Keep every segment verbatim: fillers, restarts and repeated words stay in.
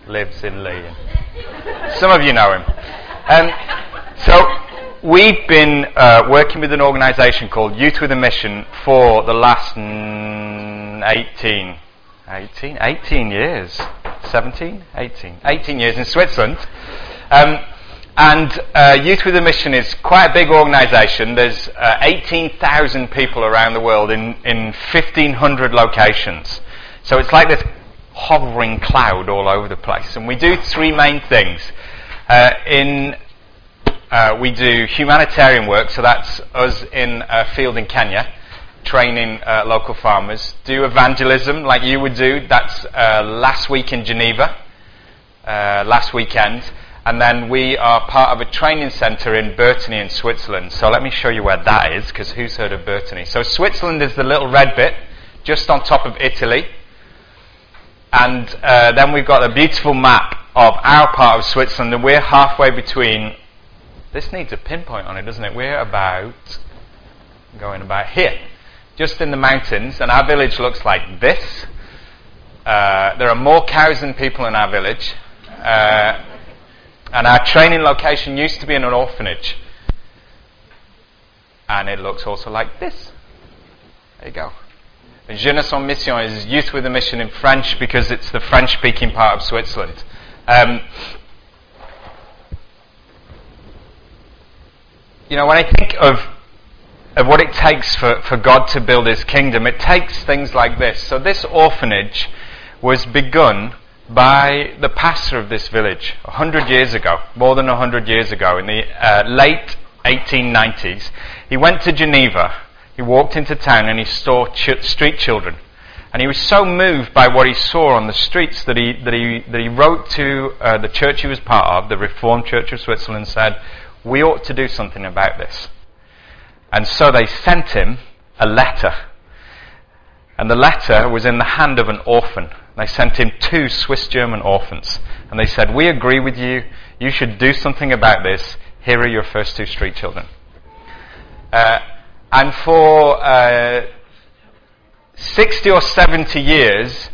lives in Lee. Some of you know him. Um, so we've been uh, working with an organisation called Youth with a Mission for the last mm, eighteen, eighteen, eighteen years. seventeen? eighteen. eighteen years in Switzerland. Um, and uh, Youth with a Mission is quite a big organisation. There's uh, eighteen thousand people around the world in, in fifteen hundred locations. So it's like this hovering cloud all over the place. And we do three main things. Uh, in uh, we do humanitarian work, so that's us in a field in Kenya, training uh, local farmers. Do evangelism, like you would do. That's uh, last week in Geneva, uh, last weekend. And then we are part of a training centre in Burtony in Switzerland. So let me show you where that is, because who's heard of Burtony? So Switzerland is the little red bit, just on top of Italy. And uh, then we've got a beautiful map of our part of Switzerland, and we're halfway between. This needs a pinpoint on it, doesn't it? We're about, going about here, just in the mountains, and our village looks like this. Uh, there are more cows than people in our village, uh, and our training location used to be in an orphanage, and it looks also like this. There you go. Jeunesse en Mission is Youth with a Mission in French because it's the French-speaking part of Switzerland. Um, you know, when I think of of what it takes for, for God to build His kingdom, it takes things like this. So this orphanage was begun by the pastor of this village a hundred years ago, more than a hundred years ago, in the uh, late eighteen nineties. He went to Geneva. He walked into town and he saw ch- street children, and he was so moved by what he saw on the streets that he that he that he wrote to uh, the church he was part of, the Reformed Church of Switzerland, and said, "We ought to do something about this." And so they sent him a letter, and the letter was in the hand of an orphan. They sent him two Swiss-German orphans, and they said, "We agree with you. You should do something about this. Here are your first two street children." Uh, And for uh, sixty or seventy years,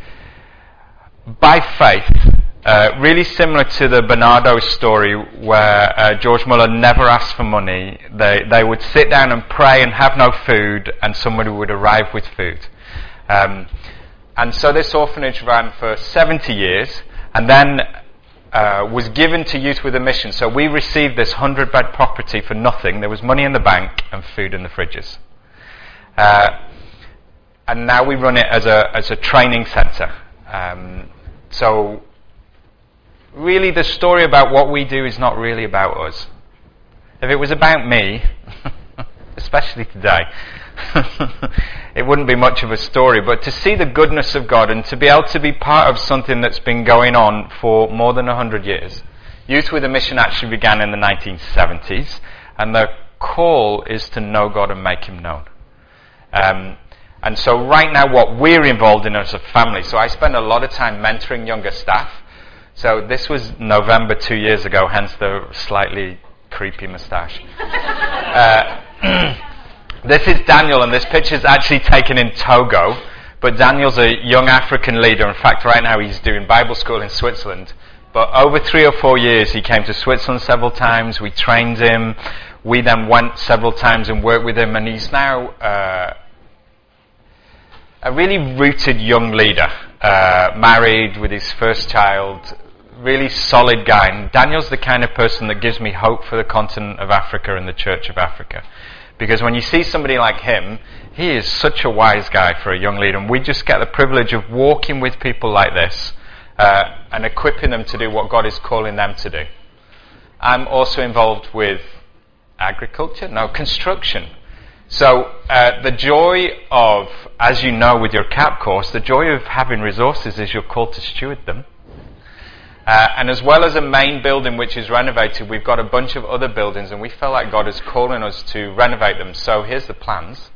by faith, uh, really similar to the Bernardo story where uh, George Muller never asked for money, they, they would sit down and pray and have no food, and somebody would arrive with food. Um, and so this orphanage ran for seventy years, and then uh, was given to Youth with a Mission. So we received this hundred-bed property for nothing. There was money in the bank and food in the fridges. Uh, and now we run it as a as a training centre. Um, so really the story about what we do is not really about us. If it was about me, especially today, it wouldn't be much of a story. But to see the goodness of God and to be able to be part of something that's been going on for more than a hundred years. Youth with a Mission actually began in the nineteen seventies, and the call is to know God and make Him known. Um, and so right now what we're involved in as a family, so I spend a lot of time mentoring younger staff. So this was November two years ago, hence the slightly creepy moustache. uh, This is Daniel, and this picture is actually taken in Togo. But Daniel's a young African leader. In fact, right now he's doing Bible school in Switzerland. But over three or four years, he came to Switzerland several times. We trained him. We then went several times and worked with him. And he's now uh, a really rooted young leader, uh, married with his first child, really solid guy. And Daniel's the kind of person that gives me hope for the continent of Africa and the Church of Africa. Because when you see somebody like him, he is such a wise guy for a young leader. And we just get the privilege of walking with people like this uh, and equipping them to do what God is calling them to do. I'm also involved with agriculture, no, construction. So uh, the joy of, as you know with your C A P course, the joy of having resources is you're called to steward them. Uh, and as well as a main building which is renovated, we've got a bunch of other buildings, and we felt like God is calling us to renovate them. So here's the plans.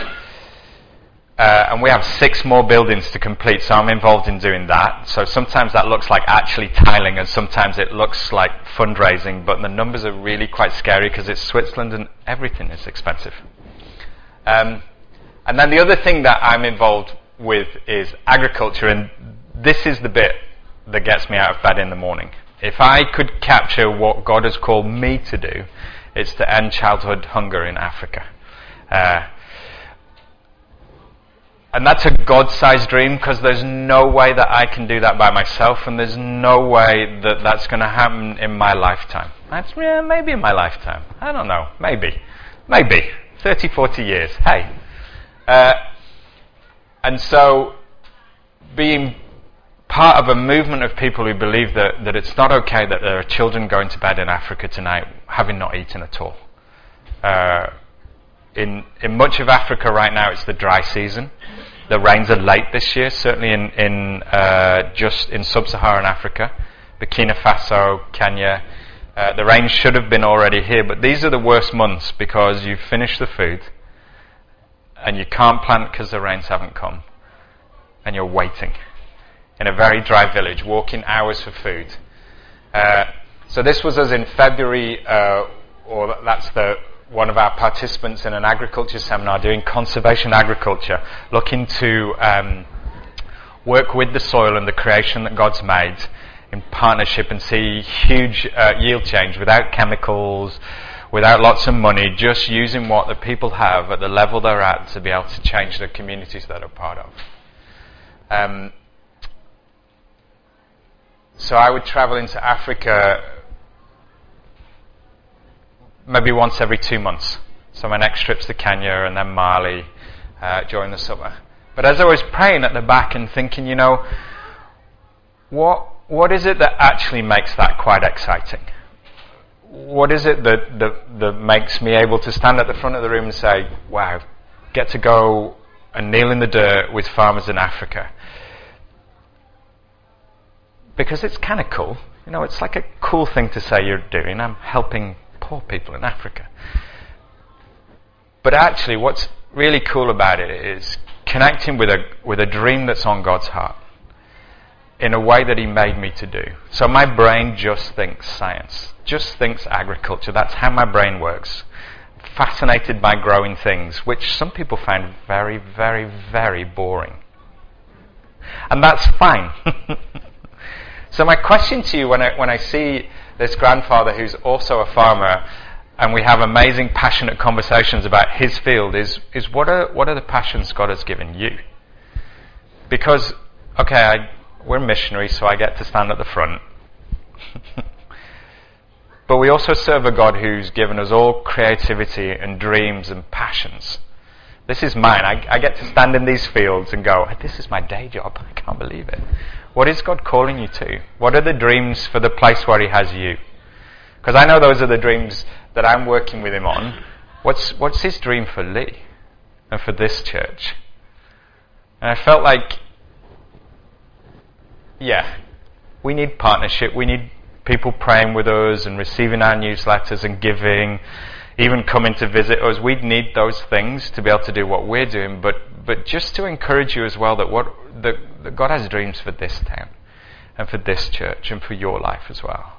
Uh, and we have six more buildings to complete, so I'm involved in doing that. So sometimes that looks like actually tiling, and sometimes it looks like fundraising, but the numbers are really quite scary because it's Switzerland and everything is expensive. Um, and then the other thing that I'm involved with is agriculture, and this is the bit that gets me out of bed in the morning. If I could capture what God has called me to do, it's to end childhood hunger in Africa. Uh, and that's a God-sized dream, because there's no way that I can do that by myself, and there's no way that that's going to happen in my lifetime. That's, yeah, maybe in my lifetime. I don't know. Maybe. Maybe. thirty, forty years. Hey. Uh, and so, being part of a movement of people who believe that, that it's not okay that there are children going to bed in Africa tonight having not eaten at all. Uh, in in much of Africa right now, it's the dry season. The rains are late this year, certainly in in uh, just in sub-Saharan Africa, Burkina Faso, Kenya. Uh, the rain should have been already here, but these are the worst months because you've finished the food and you can't plant because the rains haven't come, and you're waiting in a very dry village, walking hours for food. Uh, so this was us in February, uh, or that's the one of our participants in an agriculture seminar doing conservation agriculture, looking to um, work with the soil and the creation that God's made in partnership and see huge uh, yield change without chemicals, without lots of money, just using what the people have at the level they're at to be able to change the communities that are part of. Um, so I would travel into Africa maybe once every two months. So my next trip's to Kenya and then Mali uh, during the summer. But as I was praying at the back and thinking, you know, what what is it that actually makes that quite exciting? What is it that, that that makes me able to stand at the front of the room and say, wow, get to go and kneel in the dirt with farmers in Africa? Because it's kind of cool. You know, it's like a cool thing to say you're doing. I'm helping poor people in Africa. But actually, what's really cool about it is connecting with a with a dream that's on God's heart in a way that He made me to do. So my brain just thinks science, just thinks agriculture. That's how my brain works. Fascinated by growing things, which some people find very, very, very boring. And that's fine. So my question to you when I when I see this grandfather who's also a farmer, and we have amazing, passionate conversations about his field, is is what are what are the passions God has given you? Because, okay, I, we're missionaries, so I get to stand at the front. But we also serve a God who's given us all creativity and dreams and passions. This is mine. I, I get to stand in these fields and go, this is my day job. I can't believe it. What is God calling you to? What are the dreams for the place where He has you? Because I know those are the dreams that I'm working with Him on. What's what's His dream for Lee and for this church? And I felt like, yeah, we need partnership. We need people praying with us and receiving our newsletters and giving, even coming to visit us. We'd need those things to be able to do what we're doing, but but just to encourage you as well that what that, that God has dreams for this town and for this church and for your life as well.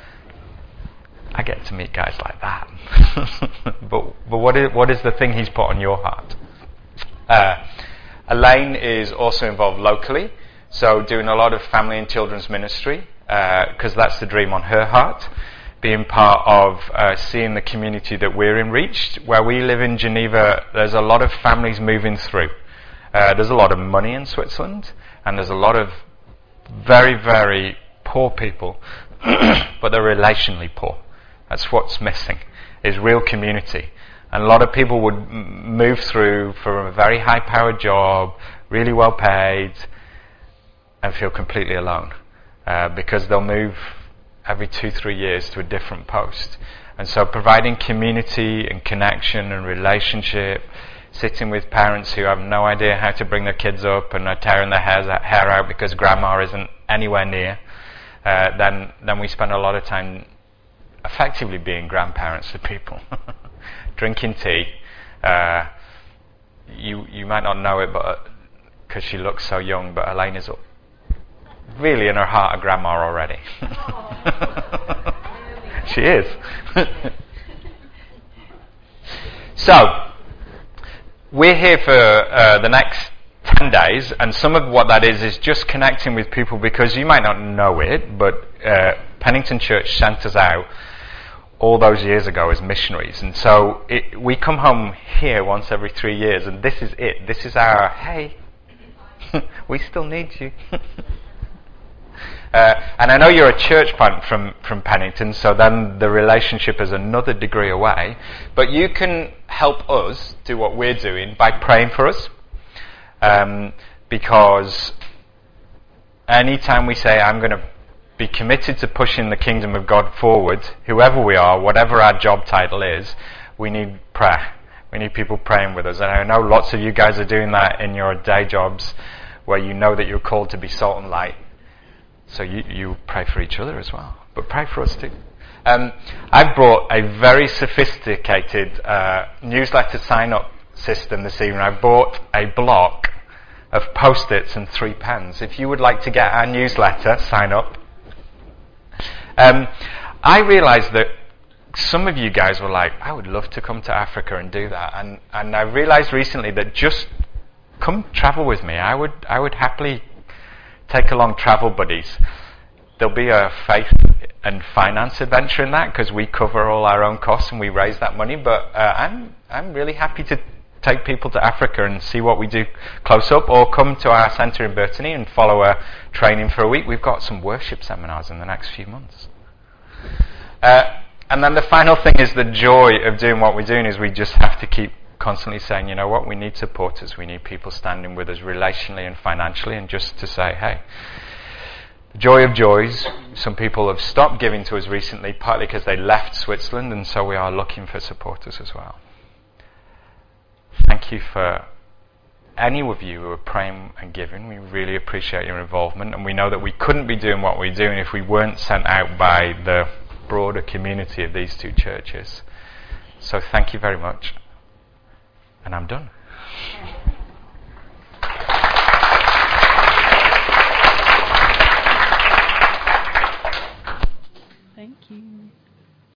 I get to meet guys like that. but but what is what is the thing He's put on your heart? Uh, Elaine is also involved locally, so doing a lot of family and children's ministry, because uh, that's the dream on her heart. Being part of uh, seeing the community that we're in reached. Where we live in Geneva, there's a lot of families moving through. Uh, there's a lot of money in Switzerland, and there's a lot of very, very poor people, but they're relationally poor. That's what's missing, is real community. And a lot of people would m- move through for a very high-powered job, really well paid, and feel completely alone, uh, because they'll move every two, three years to a different post. And so providing community and connection and relationship, sitting with parents who have no idea how to bring their kids up and are tearing their hairs, hair out because grandma isn't anywhere near, uh, then, then we spend a lot of time effectively being grandparents to people. Drinking tea. Uh, you you might not know it, but because she looks so young, but Elaine is really in her heart a grandma already. She is. So, we're here for uh, the next ten days, and some of what that is is just connecting with people, because you might not know it, but uh, Pennington Church sent us out all those years ago as missionaries, and so it, we come home here once every three years, and this is it. This is our, hey, we still need you. uh, and I know you're a church plant from, from Pennington, so then the relationship is another degree away, but you can help us do what we're doing by praying for us, um, because anytime we say, I'm going to be committed to pushing the kingdom of God forward, whoever we are, whatever our job title is, we need prayer. We need people praying with us. And I know lots of you guys are doing that in your day jobs, where you know that you're called to be salt and light. So you, you pray for each other as well. But pray for us too. Um, I've brought a very sophisticated uh, newsletter sign-up system this evening. I bought a block of post-its and three pens. If you would like to get our newsletter, sign up. Um, I realised that some of you guys were like, I would love to come to Africa and do that, and and I realised recently that just come travel with me. I would I would happily take along travel buddies. There'll be a faith and finance adventure in that, because we cover all our own costs and we raise that money. But uh, I'm I'm really happy to take people to Africa and see what we do close up, or come to our centre in Burtony and follow a training for a week. We've got some worship seminars in the next few months. Uh, and then the final thing is the joy of doing what we're doing is we just have to keep constantly saying, you know what, we need supporters, we need people standing with us relationally and financially, and just to say, hey, the joy of joys, some people have stopped giving to us recently, partly because they left Switzerland, and so we are looking for supporters as well. Thank you for any of you who are praying and giving. We really appreciate your involvement, and we know that we couldn't be doing what we're doing if we weren't sent out by the broader community of these two churches. So thank you very much, and I'm done.